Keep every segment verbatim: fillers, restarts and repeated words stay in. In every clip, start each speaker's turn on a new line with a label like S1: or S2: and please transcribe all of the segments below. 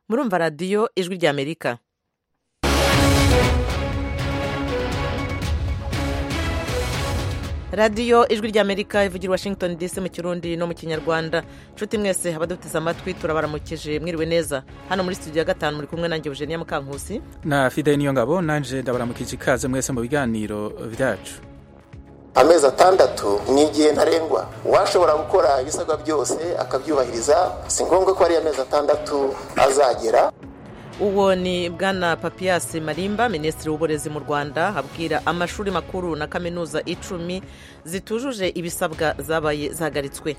S1: murumva radiyo ijwi ry'Amerika. radiyo ijwi ry'Amerika ivugira Washington D C mu Kirundi no mu Kinyarwanda. Nshuti mwese abaduteze amatwi turabaramukije, mwiriwe neza. Hano muri studio ya gatanu muri kumwe nanjye Eugenia Mukankusi
S2: na Fidel Niyongabo. Nanje ndabaramukije ikaze mwese mu biganiro byacu.
S3: Amezi atandatu ni igihe ntarengwa washobora gukora ibisabwa byose akabyubahiriza, si ngombwa ko ari amezi atandatu azagera.
S1: Uwo ni Bwana Papias Malimba, Minisitiri w'Uburezi mu Rwanda, abwira amashuri makuru na kaminuza icumi zitujuje ibisabwa zabaye zahagaritswe.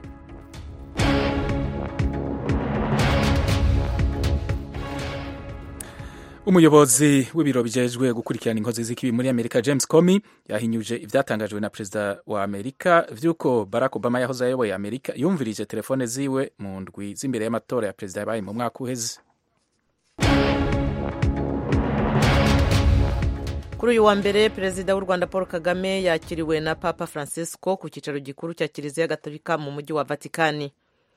S2: Umuyobozi w'ibiro bijejwe gukurikirana inkozi z'ikibi muri Amerika James Comey yahinyuje ivyatangajwe na Perezida wa Amerika vyuko Barack Obama yahoze ayoboye Amerika yumvirije telefone ziwe mu ndwi z'imbere y'amatora ya Perezida yabaye mu mwaka uheze.
S1: Kuri uyu wa mbere Perezida w'u Rwanda Paul Kagame yakiriwe na Papa Francisco ku cyicaro gikuru cya Kiliziya Gatolika mu mujyi wa Vatikani.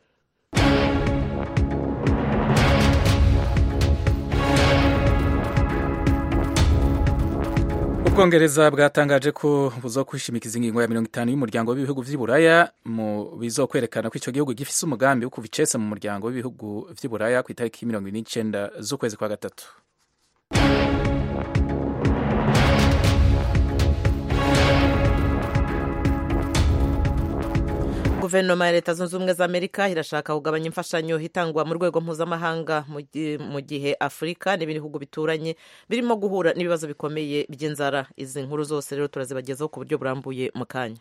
S2: Ubwongereza bwatangaje ko buzokwishimikiza ingingo ya mirongo itanu y'umuryango w'ibihugu vy'i Buraya mu bizokwerekana ko ico gihugu gifise umugambi wo kuva icese mu muryango w'ibihugu vy'i Buraya ku itariki mirongo ine n'icenda z'ukwezi kwa gatatu.
S1: Guverinoma ya Leta Zunze Ubumwe za Amerika irashaka kugabanya imfashanyo hitangwa mu rwego mpuzamahanga mu gihe Afurika n'ibihugu bituranye birimo guhura n'ibibazo bikomeye by'inzara. Izi nkuru zose rero turazibagezaho ku buryo burambuye mu kanya.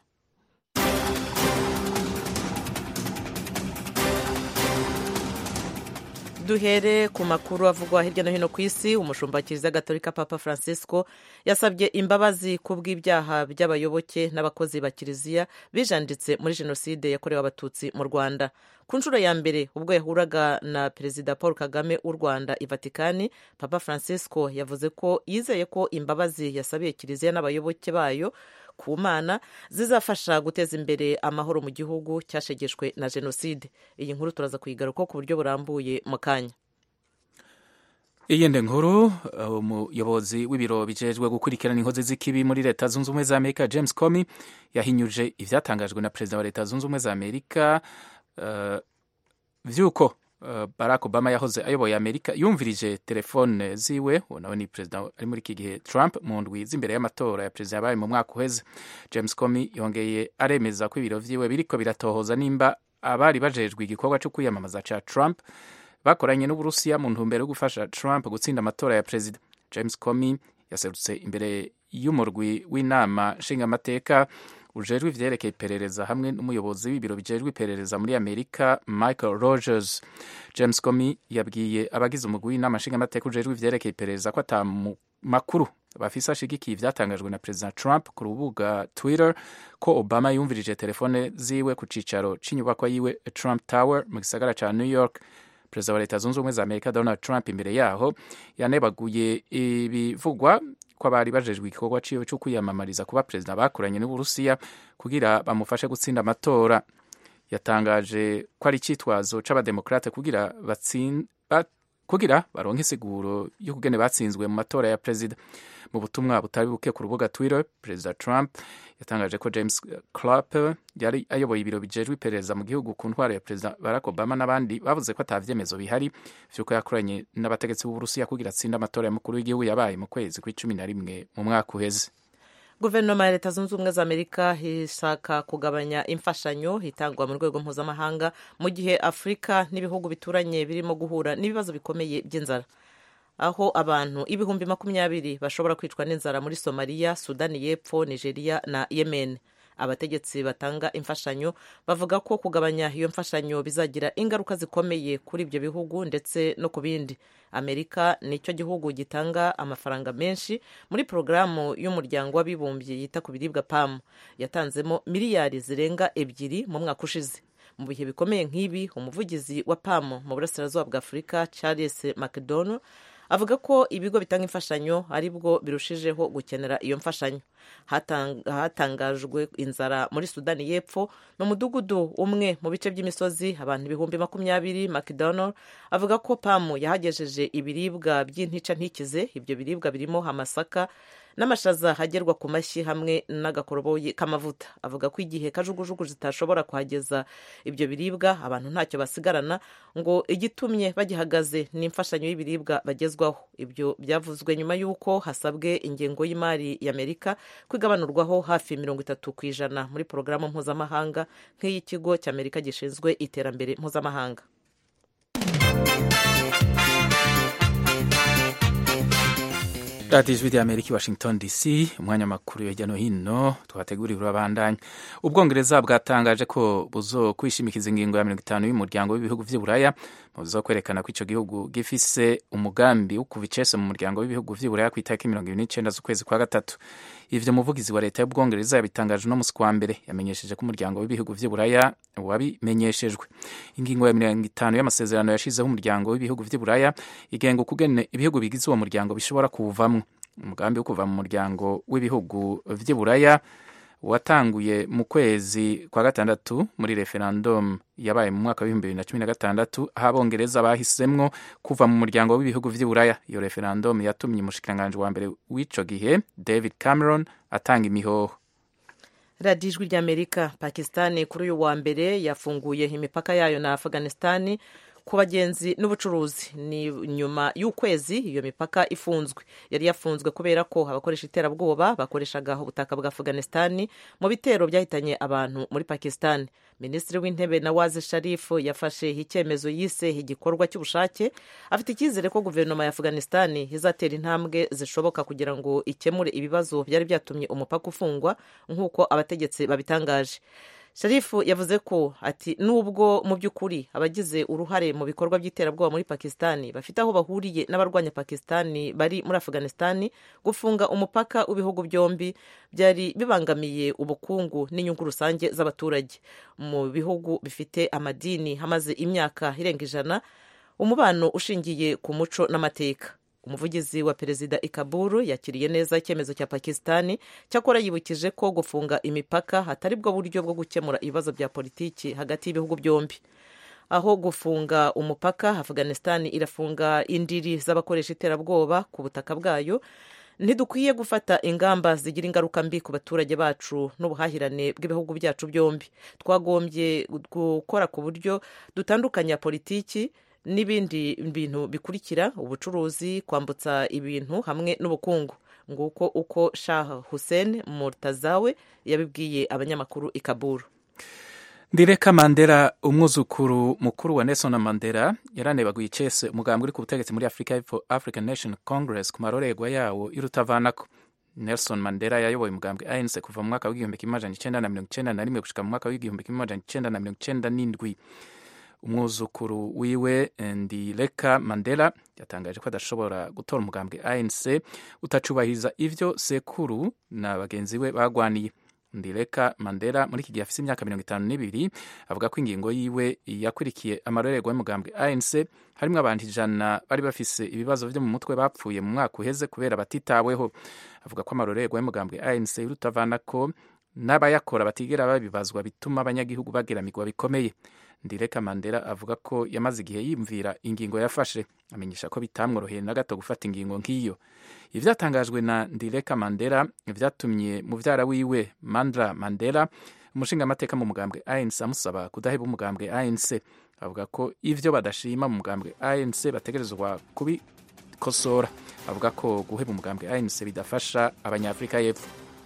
S1: Duhere ku makuru avugwa hirya no hino ku isi. Umushumba wa Kiliziya Gatolika Papa Francisco yasabye imbabazi ku bw'ibyaha by'abayoboke n'abakozi ba Kiliziya bijanditse muri jenoside yakorewe abatutsi mu Rwanda. Ku nshuro ya mbere ubwo yahuraga na Perezida Paul Kagame w'u Rwanda i Vatikani, Papa Francisco yavuze ko yizeye ko imbabazi yasabiye Kiliziya n'abayoboke bayo ku Mana zizafasha guteza imbere amahoro mu gihugu cyashegeshwe na jenoside. Iyi nkuru turaza kuyigaruka ku buryo burambuye mu kanya.
S2: Iyindi nkuru, umuyobozi w'ibiro bijejwe gukurikirana inkozi z'ikibi muri Leta Zunze Ubumwe za Amerika James Comey yahinyuje ivyatangajwe na Perezida wa Leta Zunze Ubumwe za Amerika uh, vyuko Uh, Barack Obama yahoze ayoboye Amerika yumvirije telefone ziwe, nawe ni Perezida ari muri iki gihe Trump, mu ndwi z'imbere y'amatora ya Perezida yabaye mu mwaka uheze. James Comey yongeye aremeza ko ibiro vyiwe biriko biratohoza nimba abari bajejwe igikorwa cyo kwiyamamaza ca Trump bakoranye n'Uburusiya mu ntumbero yo gufasha Trump gutsinda amatora ya Perezida. James Comey yaserutse imbere y'umurwi w'inama nshingamateka ujejwe ivyerekeye iperereza hamwe n'umuyobozi w'ibiro bijejwe iperereza muri Amerika Michael Rogers. James Comey yabwiye abagize umugwi w'inama nshingamateka ujejwe ivyerekeye iperereza ko ata makuru bafise ashigikiye ivyatangajwe na Perezida Trump ku rubuga Twitter ko Obama yumvirije telefone ziwe ku cicaro c'inyubakwa yiwe Trump Tower mu gisagara ca New York. Perezida wa Leta Zunze Ubumwe za Amerika Donald Trump imbere yaho yanebaguye ibivugwa ko abari bajejwe igikorwa ciwe cyo kwiyamamariza kuba perezida bakoranye n'Uburusiya kugira bamufashe gutsinda amatora. Yatangaje ko ari icitwazo c'abademokrate kugira batsinda kugira baronke insiguro y'ukugene batsinzwe mu matora ya perezida. Mu butumwa butari buke ku rubuga Twitter, Perezida Trump yatangaje ko James Clapper yari ayoboye ibiro bijejwe iperereza mu gihugu ku ntwaro ya Perezida Barack Obama n'abandi bavuze ko atavyemezo bihari vyuko yakoranye n'abategetsi b'Uburusiya kugira atsinda amatora y'umukuru w'igihugu yabaye mu kwezi kw'icumi na rimwe mu mwaka uheze.
S1: Guverinoma ya Leta Zunze Ubumwe za Amerika ishaka kugabanya imfashanyo hitangwa mu rwego mpuzamahanga mu gihe Afurika n'ibihugu bituranye birimo guhura n'ibibazo bikomeye by'inzara, aho abantu ibihumbi makumyabiri bashobora kwicwa n'inzara muri Somalia, Sudani y'Epfo, Nigeria na Yemen. Abategetsi batanga imfashanyo bavuga ko kugabanya iyo mfashanyo bizagira ingaruka zikomeye kuri ibyo bihugu ndetse no ku bindi. Amerika nicyo gihugu gitanga amafaranga menshi muri porogaramu y'umuryango w'abibumbye yita ku biribwa P A M. Yatanzemo miliyari zirenga ebyiri mu mwaka ushize. Mu bihe bikomeye nk'ibi, umuvugizi wa P A M mu burasirazuba bwa Afurika Charles McDonnell avuga ko ibigo bitanga imfashanyo ari bwo birushijeho gukenera iyo mfashanyo. Hatangajwe inzara muri Sudani y'Epfo mu mudugudu umwe mu bice by'imisozi abantu ibihumbi makumyabiri. McDonald avuga ko pamu yahagejeje ibiribwa by'intica ntikize. Ibyo biribwa birimo amasaka n'amashaza hagerwa ku mashyi hamwe n'agakoroboyi k'amavuta. Avuga ko igihe kajugujugu zitashobora kuhageza ibyo biribwa abantu ntacyo basigarana, ngo igitumye bagihagaze ni imfashanyo y'ibiribwa bagezwaho. Ibyo byavuzwe nyuma y'uko hasabwe ingengo y'imari y'Amerika kwigabanurwaho hafi mirongo itatu ku ijana muri porogaramu mpuzamahanga nk'iy'ikigo cy'Amerika gishinzwe iterambere mpuzamahanga.
S2: radiyo ijwi ry'Amerika i Washington D C, umwanya makuru hirya no hino twateguriwe urabandanya. Ubwongereza bwatangaje ko buzokwishimikiza ingingo ya mirongo itanu y'umuryango w'ibihugu vy'i Buraya mu bizokwerekana ko ico gihugu gifise umugambi wo kuva icese mu muryango w'ibihugu vy'i Buraya kw'itariki mirongo ibiri n'icenda z'ukwezi kwa gatatu. Ivyo umuvugizi wa leta y'Ubwongereza yabitangaje no musi kwa mbere, yamenyesheje ko umuryango w'ibihugu vy'i Buraya wabimenyeshejwe. Ingingo ya mirongo itanu y'amasezerano yashizeho umuryango w'ibihugu vy'i Buraya igenga ukugene ibihugu bigize uwo muryango bishobora kuwuvamwo. Umugambi wo kuva mu muryango w'ibihugu vy'i Buraya watanguye mu kwezi kwa gatandatu muri referendum yabaye mu mwaka w'ibihumbi bibiri na cumi na gatandatu, aho abongereza bahisemwo kuva mu muryango w'ibihugu vy'i Buraya. Iyo referendum yatumye umushikiranganji wa mbere w'ico gihe David Cameron atanga imihoho.
S1: radiyo ijwi ry'Amerika. Pakistan kuri uyu wa mbere yafunguye imipaka yayo na Afghanistan ku bagenzi n'ubucuruzi. Ni nyuma y'ukwezi iyo mipaka ifunzwe. Yari yafunzwe kubera ko abakoresha iterabwoba bakoreshaga ubutaka bwa Afghanistan mu bitero byahitanye abantu muri Pakistan. Minisitiri w'intebe Nawaz Sharif yafashe icyemezo yise igikorwa cy'ubushake. Afite icyizere ko guverinoma ya Afghanistan izatera intambwe zishoboka kugira ngo ikemure ibibazo byari byatumye umupaka ufungwa nk'uko abategetsi babitangaje. Sharifu yavuze ko ati nubwo mu by'ukuri abagize uruhare mu bikorwa by'iterabwoba muri Pakistan bafite aho bahuriye n'abarwanya Pakistan bari muri Afghanistan, gufunga umupaka w'ibihugu byombi byari bibangamiye ubukungu n'inyungu rusange z'abaturage. Mu bihugu bifite amadini hamaze imyaka irenga ijana, umubano ushingiye ku muco n'amateka. Umuvugizi wa perezida i Kabul yakiriye neza icyemezo cya Pakistan, cyakora yibukije ko gufunga imipaka hatari bwo buryo bwo gukemura ibibazo bya politiki hagati y'ibihugu byombi. Aho gufunga umupaka, Afghanistan irafunga indiri z'abakoresha iterabwoba ku butaka bwayo. Ntidukwiye gufata ingamba zigira ingaruka mbi ku baturage bacu n'ubuhahirane bw'ibihugu byacu byombi. Twagombye gukora ku buryo dutandukanya politiki n'ibindi bintu bikurikira: ubucuruzi, kwambutsa ibintu hamwe n'ubukungu. Nguko uko Shah Hussein Murtazawe yabibwiye abanyamakuru i Kabul.
S2: Ndireka Mandela, umwuzukuru mukuru wa Nelson Mandela, yaranebaguye icese umugambi uri ku butegetsi muri Africa for African National Congress ku marorerwa yawo irutavanako. Nelson Mandela yayoboye umugambi A N C kuva mu mwaka w'igihumbi kimwe amajana icenda na mirongo icenda na rimwe gushika mu mwaka w'igihumbi kimwe amajana icenda na mirongo icenda n'indwi. Umwuzukuru wiwe Ndireka Mandela yatangaje ko adashobora gutora umugambi A N C utacubahiriza ivyo sekuru na bagenzi we bagwaniye. Ndireka Mandela muri iki gihe afise imyaka mirongo itanu n'ibiri avuga ko ingingo yiwe yakurikiye amarorerwa y'umugambi A N C harimwo abantu ijana bari bafise ibibazo vyo mu mutwe bapfuye mu mwaka uheze kubera batitaweho. Avuga ko amarorerwa y'umugambi A N C urutavanako n'abayakora batigera babibazwa bituma abanyagihugu bageramirwa bikomeye. Ndireka Mandela avuga ko yamaze igihe yimvira ingingo yafashe, amenyesha ko bitamworoheye na gato gufata ingingo nk'iyo. Ivyatangajwe na Ndireka Mandela vyatumye muvyara wiwe Mandla Mandela, umushinga amateka mu mugambwe A N C, amusaba kudaheba umugambwe A N C. Avuga ko ivyo badashima mu mugambwe A N C bategerezwa kubikosora. Avuga ko guheba umugambwe A N C bidafasha abanyafrika y'Epfo.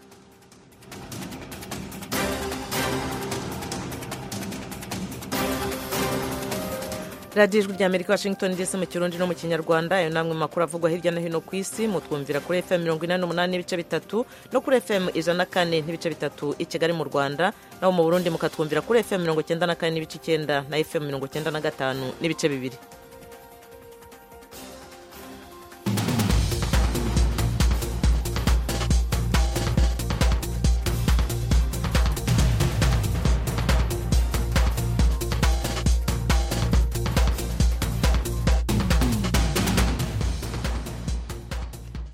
S1: radiyo ijwi ry'Amerika, Washington D C, mu Kirundi no mu Kinyarwanda. Ayo namwe makuru avugwa hirya no hino ku isi mutwumvira kuri F M mirongo inani n'umunani n'ibice bitatu no kuri F M ijana na kane n'ibice bitatu i Kigali mu Rwanda, naho mu Burundi mukatwumvira kuri F M mirongo icyenda na kane n'ibice icyenda na F M mirongo icyenda na gatanu n'ibice bibiri.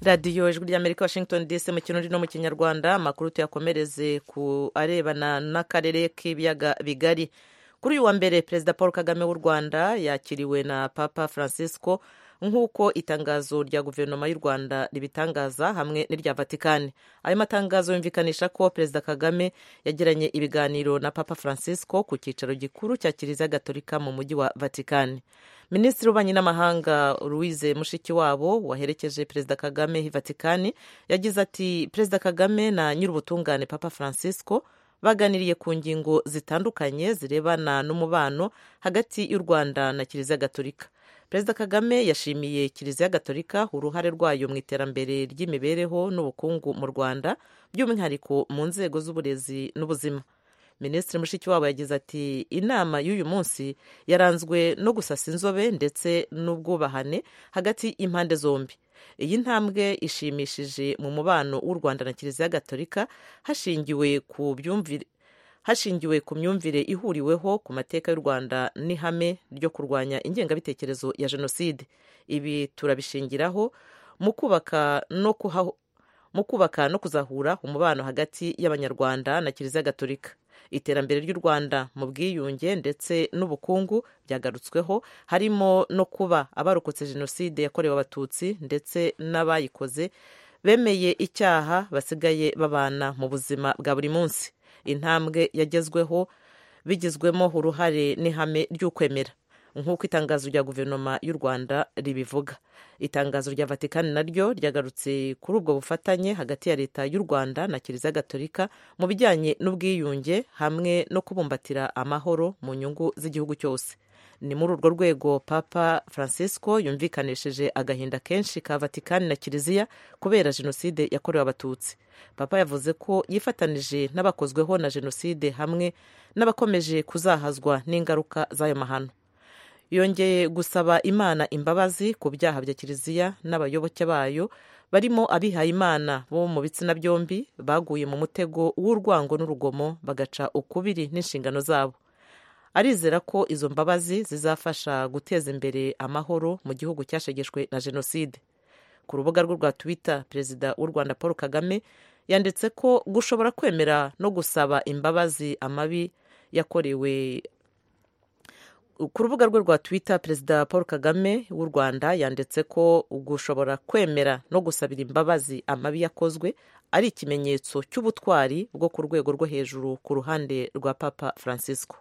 S1: radiyo ijwi ry'amerika washington dc mu kirundi no mu kinyarwanda. amakuru tuyakomereze ku arebana n'akarere k'ibiyaga bigari. kuri uyu wa mbere perezida paul kagame w'u rwanda yakiriwe na papa francisco nk'uko itangazo rya guverinoma y'u rwanda ribitangaza hamwe n'irya vatikani. ayo matangazo yumvikanisha ko perezida kagame yagiranye ibiganiro na papa francisco ku cyicaro gikuru cya kiliziya gatolika mu mujyi wa vatikani. minisitiri w'ububanyi n'amahanga louise mushikiwabo waherekeje perezida kagame i vatikani yagize ati perezida kagame na nyir'ubutungane papa francisco baganiriye ku ngingo zitandukanye zirebana n'umubano hagati y'u rwanda na kiliziya gatolika. perezida kagame yashimiye kiliziya gatolika uruhare rwayo mu iterambere ry'imibereho n'ubukungu mu rwanda, by'umwihariko mu nzego z'uburezi n'ubuzima. minisitiri mushikiwabo yagize ati inama y'uyu munsi yaranzwe no gusasa inzobe ndetse n'ubwubahane hagati y'impande zombi. iyi ntambwe ishimishije mu mubano w'u rwanda na kiliziya gatolika hashingiwe ku byumvire hashingiwe ku myumvire ihuriweho ku mateka y'u rwanda n'ihame ryo kurwanya ingengabitekerezo ya jenoside. ibi turabishingiraho mu kubaka no kuhaho mu kubaka no kuzahura umubano hagati y'abanyarwanda na kiliziya gatolika. iterambere ry'u rwanda mu bwiyunge ndetse n'ubukungu byagarutsweho, harimo no kuba abarokotse jenoside yakorewe abatutsi ndetse n'abayikoze bemeye icyaha basigaye babana mu buzima bwa buri munsi. intambwe yagezweho bigizwemo uruhare n'ihame ry'ukwemera nk'uko itangazo rya guverinoma y'u rwanda ribivuga. itangazo rya vatikani naryo ryagarutse kuri ubwo bufatanye hagati ya leta y'u rwanda na kiliziya gatolika mu bijyanye n'ubwiyunge hamwe no kubumbatira amahoro mu nyungu z'igihugu cyose. ni muri urwo rwego papa francisco yumvikanishije agahinda kenshi ka vatikani na kiliziya kubera jenoside yakorewe abatutsi. papa yavuze ko yifatanije n'abakozweho na jenoside hamwe n'abakomeje kuzahazwa n'ingaruka z'ayo mahano. yongeye gusaba imana imbabazi ku byaha bya kiliziya n'abayoboke bayo barimo abihaye imana bo mu bitsina byombi baguye mu mutego w'urwango n'urugomo bagaca ukubiri n'inshingano zabo. arizera ko izo mbabazi zizafasha guteza imbere amahoro mu gihugu cyashegeshwe na jenoside. ku rubuga rwe rwa twitter perezida w'u rwanda paul kagame yanditse ko gushobora kwemera no gusaba imbabazi amabi yakorewe ku rubuga rwe rwa twitter perezida paul kagame w'u rwanda yanditse ko gushobora kwemera no gusabira imbabazi amabi yakozwe ari ikimenyetso cy'ubutwari bwo ku rwego rwo hejuru ku ruhande rwa papa francisco.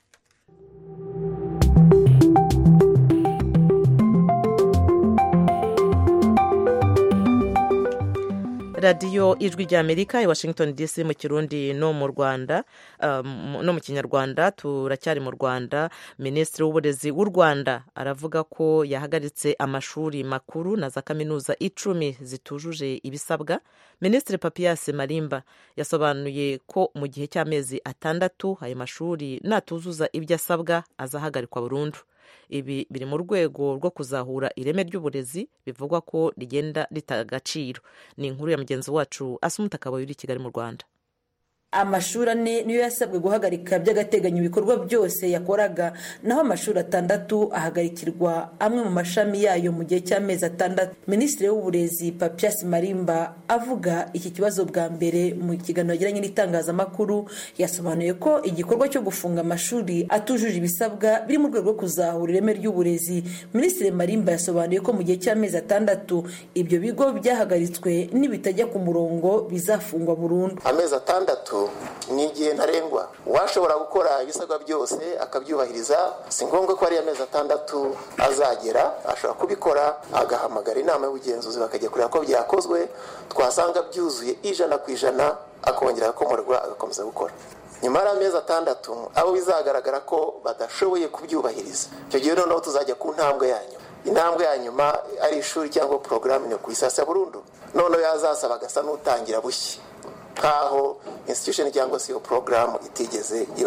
S1: radiyo ijwi ry'amerika i washington dc mu kirundi no mu rwanda um, no mu kinyarwanda. turacyari mu rwanda. minisitiri w'uburezi w'u rwanda aravuga ko yahagaritse amashuri makuru na za kaminuza icumi zitujuje ibisabwa. minisitiri papias malimba yasobanuye ko mu gihe cy'amezi atandatu ayo mashuri natuzuza ibyo asabwa azahagarikwa burundu. ibi biri mu rwego rwo kuzahura ireme ry'uburezi bivugwa ko rigenda rita agaciro. ni inkuru ya mugenzi wacu Asumuta Kaboyi uri i Kigali mu Rwanda.
S4: amashuri ane niyo yasabwe guhagarika by'agateganyo ibikorwa byose yakoraga, naho amashuri atandatu ahagarikirwa amwe mu mashami yayo mu gihe cy'amezi atandatu. minisitiri w'uburezi Papias Malimba avuga iki kibazo bwa mbere mu kiganiro yagiranye n'itangazamakuru yasobanuye ko igikorwa cyo gufunga amashuri atujuje ibisabwa biri mu rwego rwo kuzahura ireme ry'uburezi. minisitiri Malimba yasobanuye ko mu gihe cy'amezi atandatu ibyo bigo byahagaritswe nibitajya ku murongo bizafungwa burundu.
S3: amezi atandatu ni igihe ntarengwa uwashobora gukora ibisabwa byose akabyubahiriza. si ngombwa ko ari amezi atandatu azagera, ashobora kubikora agahamagara inama y'ubugenzuzi bakajya kureba ko byakozwe, twasanga byuzuye ijana ku ijana akongera agakomorwa agakomeza gukora. nyuma y'amezi atandatu abo bizagaragara ko badashoboye kubyubahiriza, icyo gihe noneho tuzajya ku ntambwe ya nyuma. intambwe ya nyuma ari ishuri cyangwa porogaramu yo kuyisasa burundu, noneho yazasaba agasa n'utangira bushya nkaho institution cyangwa se iyo porogaramu itigeze ibaho.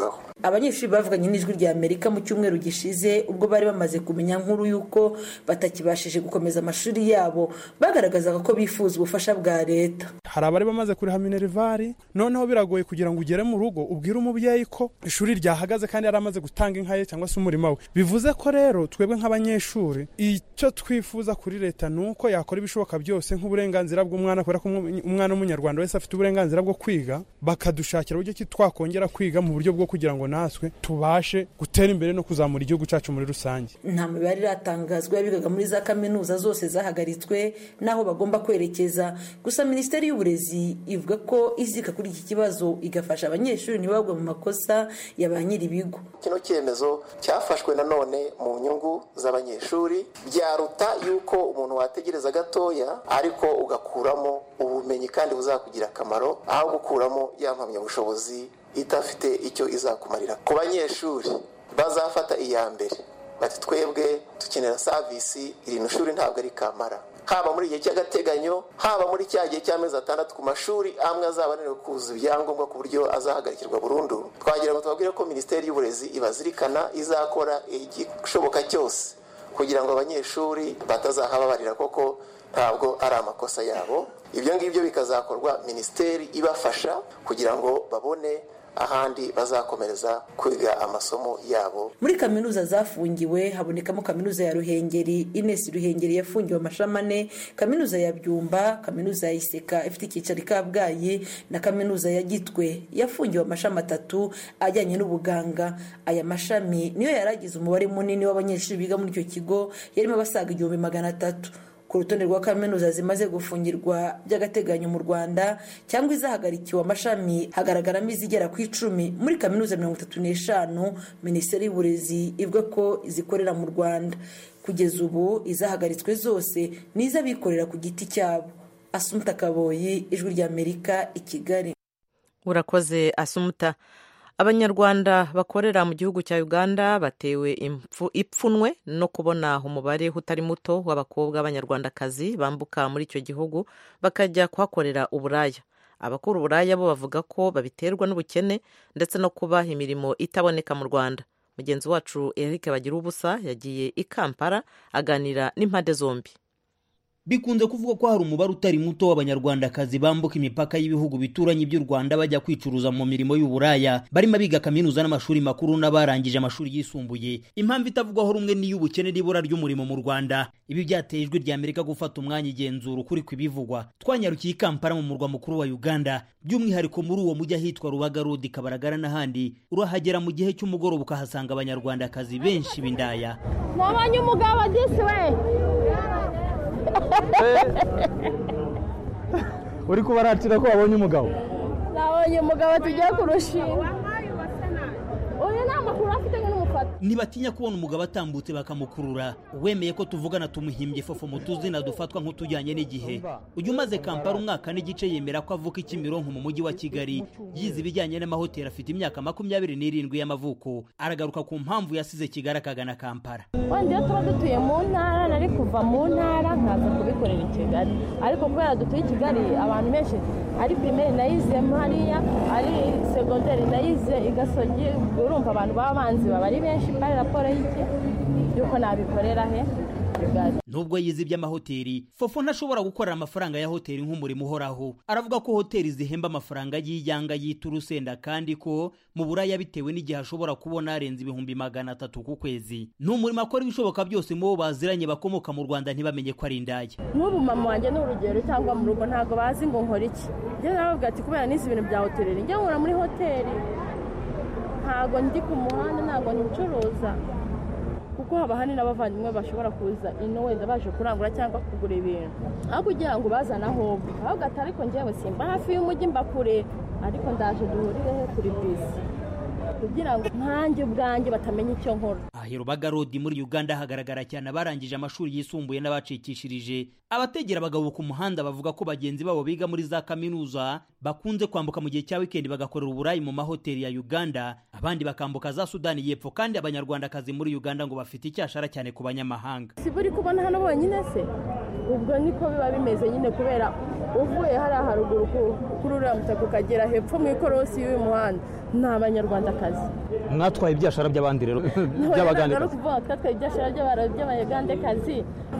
S4: abanyeshuri bavuganye n'ijwi rya Amerika mu cyumweru gishize ubwo bari bamaze kumenya nkuru yuko batakibashije gukomeza amashuri yabo, bagaragazaga ko bifuza ubufasha bwa leta.
S5: Hari abari bamaze kuriha minervari, noneho biragoye kugira ngo ugere mu rugo ubwire umubyeyi ko ishuri ryahagaze kandi yari amaze gutanga inkaye cyangwa se umurima we. Bivuze ko rero twebwe nk'abanyeshuri icyo twifuza kuri leta nuko yakora ibishoboka byose nk'uburenganzira bw'umwana, kubera ko umwana w'umunyarwanda wese afite uburenganzira bwo kwiga, bakadushakira uburyo ki twakongera kwiga mu buryo bwo kugira ngo natwe tubashe gutera imbere no kuzamura igihugu cyacu muri rusange.
S4: Nta mibare iratangazwa y'abigaga muri za kaminuza zose zahagaritswe n'aho bagomba kwerekeza, gusa Minisiteri y'Uburezi ivuga ko izika kuri iki kibazo igafasha abanyeshuri ntibagwe mu makosa ya ba nyiri ibigo.
S3: Kino cyemezo cyafashwe nanone mu nyungu z'abanyeshuri, byaruta yuko umuntu wategereza gatoya ariko ugakuramo ubumenyi kandi buzakugira akamaro aho gukuramo ya mpamyabushobozi idafite icyo izakumarira. Ku banyeshuri bazafata iya mbere bati twebwe dukenera savisi, iri shuri ntabwo ari kamara, haba muri igihe cy'agateganyo haba muri cya gihe cy'amezi atandatu ku mashuri amwe azabanira kuzuza ibyangombwa ku buryo azahagarikirwa burundu. Twagira ngo tubabwire ko Minisiteri y'Uburezi ibazirikana, izakora igishoboka cyose kugira ngo abanyeshuri batazahababarira koko ntabwo ari amakosa yabo. Ibyo ngibyo bikazakorwa Minisiteri ibafasha kugira ngo babone ahandi bazakomereza kwiga amasomo yabo.
S4: Muri kaminuza zafungiwe habonekamo kaminuza ya Ruhengeri, Ines Ruhengeri yafungiwe amashami ane, kaminuza ya Byumba, kaminuza ya Iseka ifite icyicaro i Kabgayi na kaminuza ya Gitwe yafungiwe amashami atatu ajyanye n'ubuganga. Aya mashami niyo yaragize umubare munini w'abanyeshuri biga muri icyo kigo, yarimo abasaga igihumbi magana atatu. Ku rutonde rwa kaminuza zimaze gufungirwa by'agateganyo mu Rwanda cyangwa izahagarikiwe amashami hagaragaramo izigera ku icumi. Muri kaminuza mirongo itatu n'eshanu Minisiteri y'Uburezi ivuga ko zikorera mu Rwanda. Kugeza ubu izahagaritswe zose n'iz'abikorera ku giti cyabo. Asumta Kaboyi, Ijwi rya Amerika, i Kigali.
S1: Urakoze Asumta. Abanyarwanda bakorera mu gihugu cya Uganda batewe ipfunwe no kubona umubare utari muto w'abakobwa b'abanyarwandakazi bambuka muri icyo gihugu bakajya kuhakorera uburaya. Abakora uburaya bo bavuga ko babiterwa n'ubukene ndetse no kuba imirimo itaboneka mu Rwanda. Mugenzi wacu Eric Bagirubusa yagiye i Kampala aganira n'impande zombi.
S6: Bikunze kuvuga ko hari umubare utari muto w'abanyarwandakazi bambuka imipaka y'ibihugu bituranye by'u Rwanda bajya kwicuruza mu mirimo y'uburaya, barimo biga kaminuza n'amashuri makuru n'abarangije amashuri yisumbuye. Impamvu itavugwaho rumwe ni y'ubukene n'ibura ry'umurimo mu Rwanda. Ibi byateye Ijwi rya Amerika gufata umwanya igenzura ukuri kw'ibivugwa. Twanyarukiye i Kampala mu murwa mukuru wa Uganda, by'umwihariko muri uwo mujyi ahitwa Rubaga Road, Kabaragara n'ahandi. Urahagera mu gihe cy'umugoroba ukahasanga abanyarwandakazi benshi b'indaya.
S7: Nabonye umugabo disiwe
S8: uri kubaratira ko wabonye umugabo?
S7: Nabonye umugabo tugiye kurushinga. Oya nta makuru afite n'umufata.
S6: Ntibatinya kubona umugabo atambutse bakamukurura. Uwemeye ko tuvugana tumuhimbye fofo mu tuzina dufatwa nk'utujyanye n'igihe. Ujya umaze Kampala umwaka n'igice yemera ko avuka i Kimironko mu mujyi wa Kigali, yize ibijyanye n'amahoteli, afite imyaka makumyabiri n'irindwi y'amavuko. Aragaruka ku mpamvu yasize Kigali akagana Kampala.
S7: Wandi tuba dutuye mu ntara, nari kuva mu ntara nkaza kubikorera i Kigali, ariko kubera dutuye i Kigali abantu benshi ari primaire nayize hariya, ari secondaire nayize i Gasogi, urumva abantu baba banzi baba ari benshi bari raporo y'iki yuko nabikorera he.
S6: Nubwo yize iby'amahoteli, Fofo ntashobora gukorera amafaranga ya hoteli nk'umurimo uhoraho. Aravuga ko hoteli zihemba amafaranga y'iyanga yiturusenda kandi ko mu buraya bitewe n'igihe ashobora kubona arenze ibihumbi magana atatu ku kwezi. N'umurimo akora ibishoboka byose mu bo baziranye bakomoka mu Rwanda ntibamenye ko ari indaya.
S7: N'ubu mama wanjye n'urugero cyangwa mu rugo ntago bazi ngo nkora iki. Njye navuga ati kubera n'izi ibintu bya hoteli njye nkora muri hoteli, ntago ndi ku muhanda, ntago ncuruza, kuko haba hani n'abavandimwe bashobora kuza ino wenda baje kurangura cyangwa kugura ibintu aho kugira ngo bazana aho ahubwo atari ko njyewe simba hafi y'umujyi mbakure, ariko ndaje duhurire he kuri bisi kugira ngo nkanjye ubwanjye batamenya icyo nkora.
S6: Ahero Bagarodi muri Uganda hagaragara cyane abarangije amashuri yisumbuye n'abacikishirije. Abategera abagabo ku muhanda bavuga ko bagenzi babo biga muri za kaminuza bakunze kwambuka mu gihe cya weekend bagakorera uburayi mu mahoteli ya Uganda, abandi bakambuka za Sudani y'Epfo, kandi abanyarwandakazi muri Uganda ngo bafite icyashara cyane ku banyamahanga.
S7: Si buri kubona hano bonyine se, ubwo niko biba bimeze nyine, kubera uvuye hari haruguru kuri uriya mutaka ukagera hepfo mu ikorosi y'uyu muhanda nta banyarwandakazi.
S8: Mwatwaye ibyashara by'abandi rero by'abagandekazi.
S7: Kuvuga twatwaye ibyashara by'abanyarwandakazi.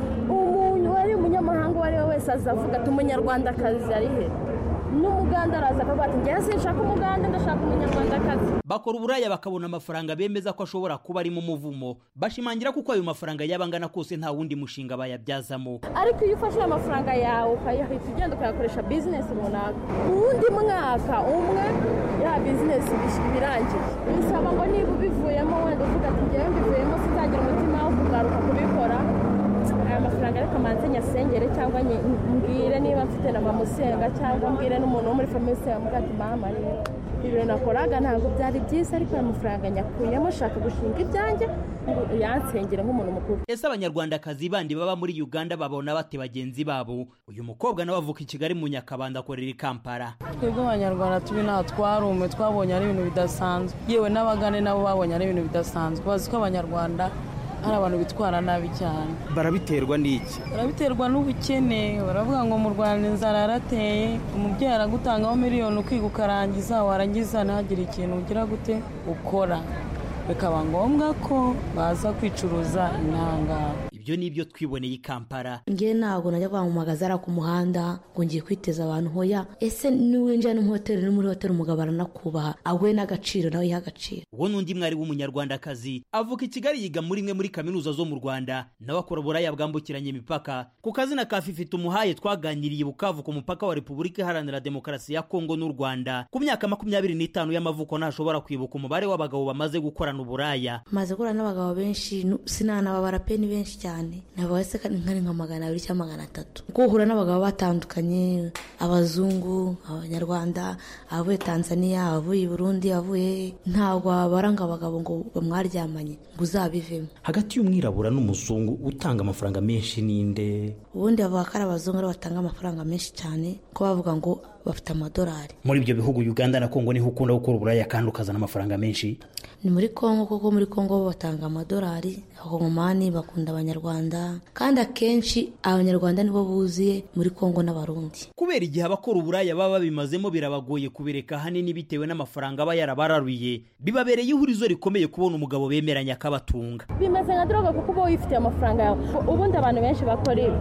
S7: Umuntu wari umunyamahanga wari wese azavuga ati umunyarwandakazi ari he, n'umuganda araza akavuga ati njye sinshaka umuganda ndashaka umunyarwandakazi.
S6: Bakora uburaya bakabona amafaranga bemeza ko ashobora kuba ari mu muvumo, bashimangira kuko ayo mafaranga yabangana kose nta wundi mushinga bayabyazamo.
S7: Ariko iyo ufashe amafaranga yawe ukayahita ugenda ukayakoresha business runaka, uwundi mwaka umwe ya business birangiye, bisaba ngo niba ubivuyemo wenda uvuga ati njyewe mbivuyemo sinzagira umutima wo kugaruka kubikora, aya mafaranga ariko manze nyasengere cyangwa mbwire niba mfite na mamusenga cyangwa mbwire n'umuntu wo muri famille yamuga ati mama rero ibyo nakoraga ntabwo byari byiza, ariko aya mafaranga nyakuyemo shaka gushinga ibyanjye yansengere nk'umuntu mukuru.
S6: Ese abanyarwandakazi bandi baba muri Uganda babona bate bagenzi babo? Uyu mukobwa nawe avuka i Kigali mu Nyakabanda akorera i Kampala.
S9: Twebwe abanyarwanda tubi nta twarume twabonye ari ibintu bidasanzwe, yewe n'abagane nabo babonye ari ibintu bidasanzwe, bazi ko abanyarwanda hari abantu bitwara nabi cyane.
S8: Barabiterwa n'iki?
S9: Barabiterwa n'ubukene, baravuga ngo mu Rwanda inzara yarateye, umubyeyi aragutangaho miliyoni ukiga ukarangiza, warangiza ntagire ikintu ugira gute ukora, bikaba ngombwa ko baza kwicuruza intanga.
S6: Ibyo nibyo twiboneye i Kampala.
S10: Ngiye ntabwo najya kwa mu magazara ku muhanda ngo ngiye kwiteza abantu hoya. Ese niwinjira mu hoteli no muri hoteli umugabo aranakubaha, awe n'agaciro nawe yiha agaciro.
S6: Uwo n'undi mwari w'umunyarwandakazi avuka i Kigali yiga muri imwe muri kaminuza zo mu Rwanda, nawe akora uburaya bwambukiranya imipaka. Ku kazina ka Fifi tumuhaye twaganiriye Bukavu ku mupaka wa Repubulika Iharanira Demokarasi ya Kongo n'u Rwanda. Ku myaka makumyabiri n'itanu y'amavuko ntashobora kwibuka umubare w'abagabo bamaze gukorana uburaya.
S10: Maze gukorana n'abagabo benshi, sinanababara pe ni benshi cyane. Nabawese kandi nkari nka magana abiri cyangwa magana atatu. Guhura n'abagabo batandukanye, abazungu, abanyarwanda, abavuye Tanzania, abavuye Burundi, abavuye, ntabwo baranga abagabo ngo bamwaryamanye ngo uzabivemo.
S6: Hagati y'umwirabura n'umuzungu utanga amafaranga menshi ninde?
S10: Ubundi bavuga ko ari abazungu ari batanga amafaranga menshi cyane, ko bavuga ngo bafite amadolari.
S6: Muri ibyo bihugu Uganda na Kongo niho ukunda gukora uburaya kandi ukazana amafaranga menshi?
S10: Ni muri Kongo, kuko muri Kongo batanga amadolari, abakongomani bakunda abanyarwanda, kandi akenshi abanyarwanda nibo buziye muri Kongo n'abarundi.
S6: Kubera igihe abakora uburaya baba bimazemo birabagoye kubireka hanini bitewe n'amafaranga aba yarabararuye, bibabereye ihurizo rikomeye kubona umugabo bemeranya akabatunga.
S7: Bimeze nka droga kuko uba wifitiye amafaranga yawe. Ubundi abantu benshi bakora ibi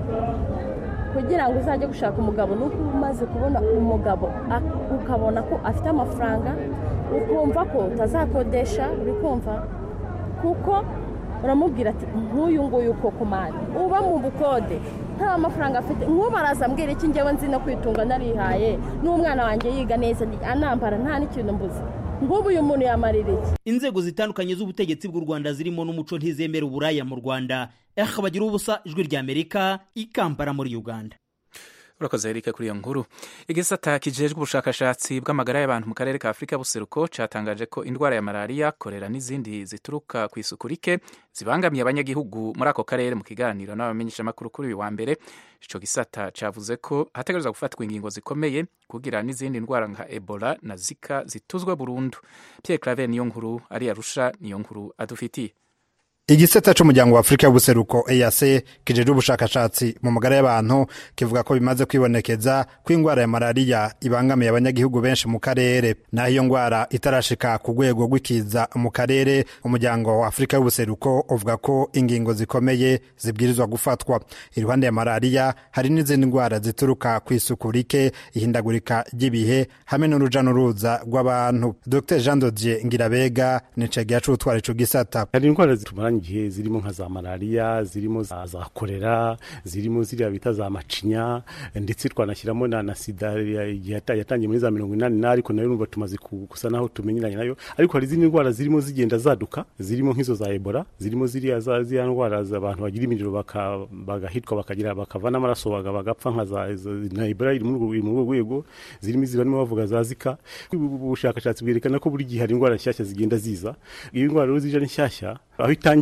S7: kugira ngo uzajye gushaka umugabo, nuko umaze kubona umugabo ukabona ko afite amafaranga, ukumva ko utazakodesha, uri kumva, kuko uramubwira ati nk'uyu nguyu koko mani uba mu bukode nta mafaranga afite, nk'ubu arazambwira iki njyewe nzi no kwitunga narihaye n'umwana wanjye yiga neza anambara nta n'ikintu mbuze, ngubu uyu muntu yamarira iki?
S6: Inzego zitandukanye z'ubutegetsi bw'u Rwanda zirimo n'umuco ntizemera uburaya mu Rwanda. Aha bagira ubusa, Ijwi ry'Amerika, i Kampala muri Uganda.
S2: Urakoze Eric kuri iyo nkuru. Igisata kijejwe ubushakashatsi bw'amagara y'abantu mu karere ka Afrika buseruko catangaje ko indwara ya malaria, kolera n'izindi zituruka ku isuku rike zibangamiye abanyagihugu muri ako karere. Mu kiganiro n'abamenyesha makuru kuri uyu wa mbere, ico gisata cavuze ko hategerezwa gufatwa ingingo zikomeye kugira n'izindi ndwara nka Ebola na Zika zituzwe burundu. Pierre Claver niyo nkuru ari Arusha, niyo nkuru adufitiye.
S11: Igisata c'umuryango wa Afrika y'ubuseruko E A C kijeje ubushakashatsi mu magara y'abantu kivuga ko bimaze kwibonekeza ko ingwara ya malaria ibangamiye abanyagihugu benshi mu karere, naho iyo ngwara itarashika ku rwego rw'ikiza mu karere. Umuryango wa Afrika y'ubuseruko uvuga ko ingingo zikomeye zibwirizwa gufatwa. Iruhande ya malaria hari n'izindi ngwara zituruka ku isuku rike, ihindagurika ry'ibihe hamwe n'uruja n'uruza rw'abantu. Docteur Jean Dodier Ngirabega ni cege yacutwara ico gisata.
S12: Hari ingwara zitumara igihe zirimo nka za malaria, zirimo za, za kolera, zirimo ziriya bita za macinya, ndetse twanashyiramo na, na sida yatangiye muri za mirongo inani na, ariko nayo numva tumaze gusa naho tumenyeranye nayo. Ariko hari izindi ndwara zirimo zigenda zaduka, zirimo nk'izo za Ebola, zirimo ziriya za ziriya ndwara z'abantu bagira iminjiro bagahitwa bakagira bakavana amaraso bagapfa nka za na Ebola iri muri mu rwego, zirimo izibamo bavuga za Zika. Ubushakashatsi bwerekana ko buri gihe hari indwara nshyashya zigenda ziza. Iyo ndwara rero zije nshyashya, aho itangiye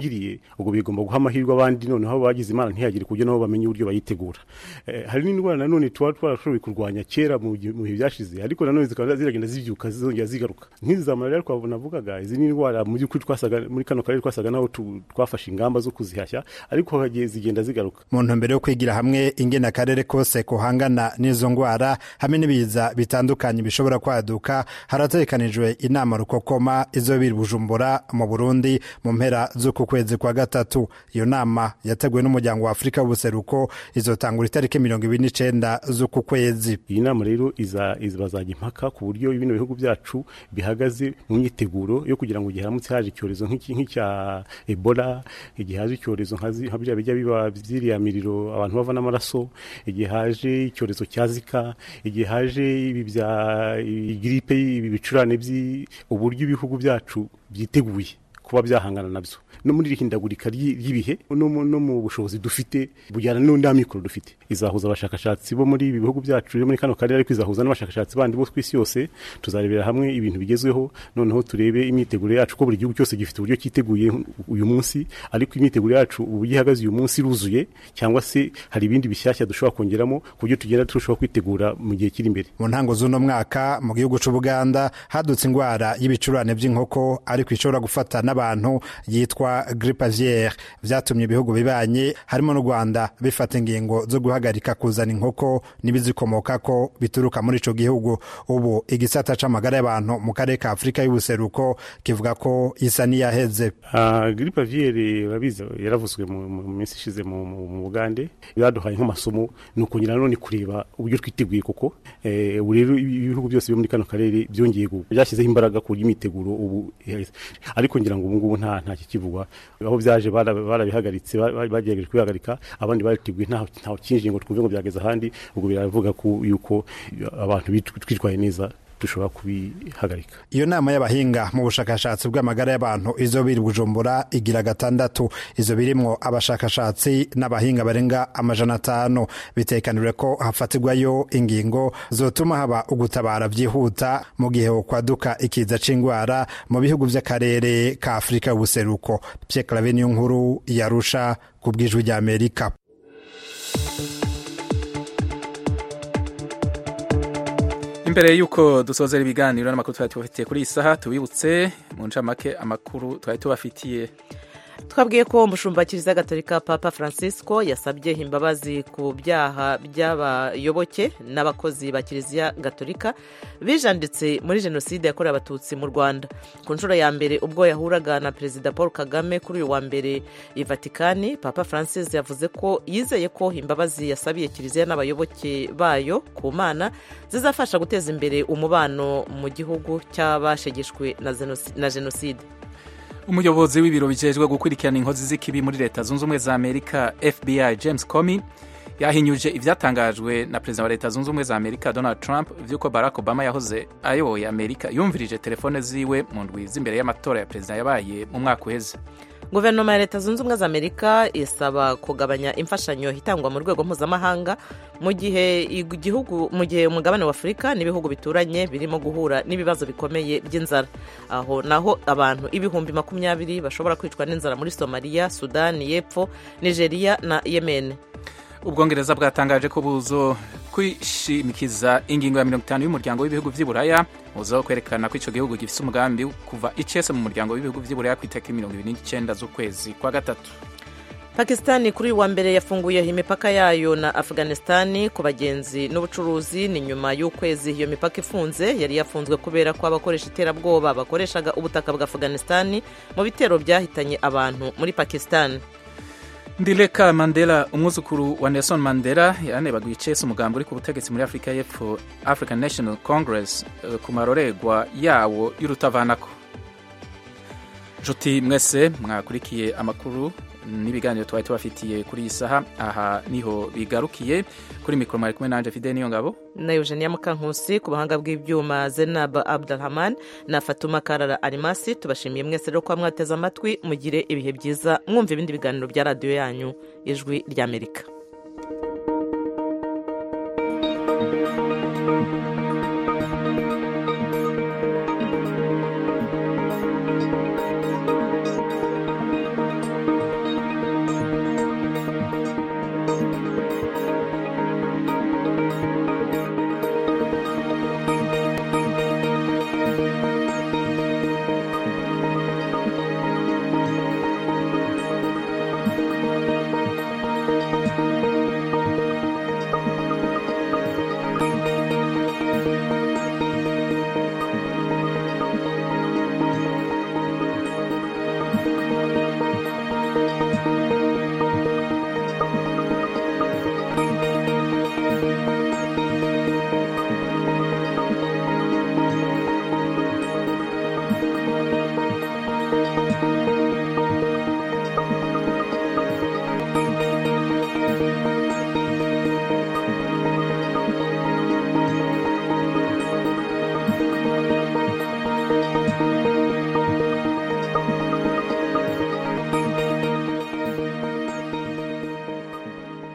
S12: irangiriye ubwo bigomba guha amahirwe abandi noneho bagize imana ntiyagire kujya nabo bamenye uburyo bayitegura eh, hari n'indwara nanone tuba twarashoboye kurwanya kera mu bihe byashize ariko nanone zikaba ziragenda zivyuka zizongera zigaruka nk'izi za malaria ariko navugaga izi ni indwara mu by'ukuri twasaga muri kano karere twasaga naho twafashe ingamba zo kuzihashya ariko hagiye zigenda zigaruka
S11: mu ntumbero yo kwigira hamwe ingene akarere kose kohangana n'izo ngwara hamwe n'ibiza bitandukanye bishobora kwaduka haratekanijwe inama rukokoma izobiri Bujumbura mu Burundi mu mpera z'uku kwezi kwa gatatu. Iyo nama yateguwe n'umuryango wa Afrika w'ubuseruko izotangura itariki mirongo ibiri n'icenda z'uku kwezi.
S12: Iyi nama rero iza izbazajya impaka ku buryo ibino bihugu byacu bihagaze mu myiteguro yo kugira ngo igihe haramutse haje icyorezo nk'iki nk'icya Ebola, igihe haje icyorezo nk'abijya bijya biba byiriya miriro abantu bava n'amaraso, igihe haje icyorezo cya Zika, igihe haje ibi bya gripe ibicurane by'i uburyo ibihugu byacu byiteguye kuba byahangana nabyo no muri rihindagurika ry'ibihe no mu bushobozi dufite bujyana n'indamikoro dufite. Izahuza abashakashatsi bo muri ibi bihugu byacu muri kano karere ariko izahuza n'abashakashatsi bandi bo kwisi yose, tuzarebera hamwe ibintu bigezweho noneho turebe imyiteguro yacu ko buri gihugu cyose gifite uburyo cyiteguye uyu munsi, ariko imyiteguro yacu ubu yihagaze uyu munsi ruzuye cyangwa se hari ibindi bishyashya dushobora kongeramo ku buryo tugenda turushaho kwitegura mu gihe kiri imbere.
S11: Mu ntango z'uno mwaka mu gihugu cy'u Buganda hadutse ingwara y'ibicurane by'inkoko ariko ishobora gufata n'abantu yitwa grippe aviaire, vyatumye ibihugu bibanye harimo n'u Rwanda bifata ingingo zo guhagarika kuzana inkoko nibizikomokako bituruka muri ico gihugu. Ubu igisata c'amagara y'abantu mu karere ka Afrika y'ubuseruko kivuga ko isa niyaheze.
S12: Uh, grippe aviaire babiza yaravuzwe mu minsi ishize mu Bugande, byaduhaye nk'amasomo nuko nyina none kureba uburyo twiteguye koko. Eh ubu rero ibihugu byose byo muri kano karere byongeye byashyizeho imbaraga ku imiteguro ubu, ariko ngira ngo ubu ngubu nta nta kivugwa aho byaje barabihagaritse bagiye kwihagarika, abandi bariteguye nta nta kinjye ngo twumve ngo byageze ahandi. Ubwo biravuga ko yuko abantu bitwitwaye neza dushobora kubihagarika.
S11: Iyo nama y'abahinga mu bushakashatsi bw'amagara y'abantu izobiri Bujumbura igira gatandatu, izo birimwo abashakashatsi n'abahinga barenga amajana atanu. Bitekanirwe ko hafatirwayo ingingo zotuma haba ugutabara byihuta mu gihe kwaduka ikiza c'ingwara mu bihugu by'akarere ka Afrika y'ubuseruko. Pierre Claver nkuru yarusha ku bw'ijwi rya Amerika.
S2: Imbere yuko dusozera ibiganiro n'amakuru twari tubafitiye kuri iyi saha, tubibutse mu ncamake amakuru twari tubafitiye.
S1: Twabwiye ko umushumba Kiliziya Gatolika Papa Francisco yasabye imbabazi ku byaha by'abayoboke n'abakozi ba Kiliziya Gatolika bijanditse muri jenoside yakorewe abatutsi mu Rwanda. Ku nshuro ya mbere ubwo yahuraga na Perezida Paul Kagame kuri uyu wa mbere i Vatikani, Papa Francis yavuze ko yizeye ko imbabazi yasabiye Kiliziya n'abayoboke bayo ku Mana zizafasha guteza imbere umubano mu gihugu cy'abashegeshwe na jenoside.
S2: Umuyobozi w'ibiro bijejwe gukurikirana inkozi z'ikibi muri Leta Zunze Ubumwe za Amerika F B I James Comey yahinyuje ivyatangajwe na Perezida wa Leta Zunze Ubumwe za Amerika Donald Trump vyuko Barack Obama yahoze ayoboye Amerika yumvirije telefone ziwe mu ndwi z'imbere y'amatora ya Perezida yabaye mu mwaka uheze.
S1: Guverinoma ya Leta Zunze Ubumwe za Amerika isaba kugabanya imfashanyo hitangwa mu rwego mpuzamahanga mu gihe igihugu mu gihe umugabane wa Afurika n'ibihugu bituranye birimo guhura n'ibibazo bikomeye by'inzara. Aho naho abantu ibihumbi makumyabiri bashobora kwicwa n'inzara muri Somalia, Sudani y'Epfo, Nigeria na Yemen.
S2: Ubwongereza bwatangaje ko buzo kwishimikiza ingingo ya mirongo itanu y'umuryango w'ibihugu vy'Iburaya uzo kwerekana ko ico gihugu gifise umugambi kuva icese mu muryango w'ibihugu vy'Iburaya ku itariki mirongo ibiri n'icenda z'ukwezi kwa gatatu.
S1: Pakistani kuri wa mbere yafunguye imipaka yayo na Afghanistan ku bagenzi n'ubucuruzi. Ni nyuma y'ukwezi iyo mipaka ifunze yari yafunzwe kubera ko abakoresha iterabwoba bakoreshaga ubutaka bwa Afghanistan mu bitero byahitanye abantu muri Pakistan.
S2: Ndileka Mandela, umwuzukuru wa Nelson Mandela, yanebaguye icese umugambi uri ku butegetsi muri Afrika y'Epfo, African National Congress, uh, ku maroregwa yawo y'urutavanako. Juti mwese mwakurikiye amakuru n'ibiganiro twari tubafitiye kuri iyi saha, aha niho bigarukiye. Kuri mikoro mwari kumwe nanje Fidel Niyongabo
S1: na Eugenia Mukankusi, ku bahanga bw'ibyuma Zenab Abdulrahman na Fatuma Karara Arimasi. Tubashimiye mwese rero kwa mwateza amatwi, mugire ibihe byiza mwumva ibindi biganiro bya radio yanyu Ijwi ry'Amerika.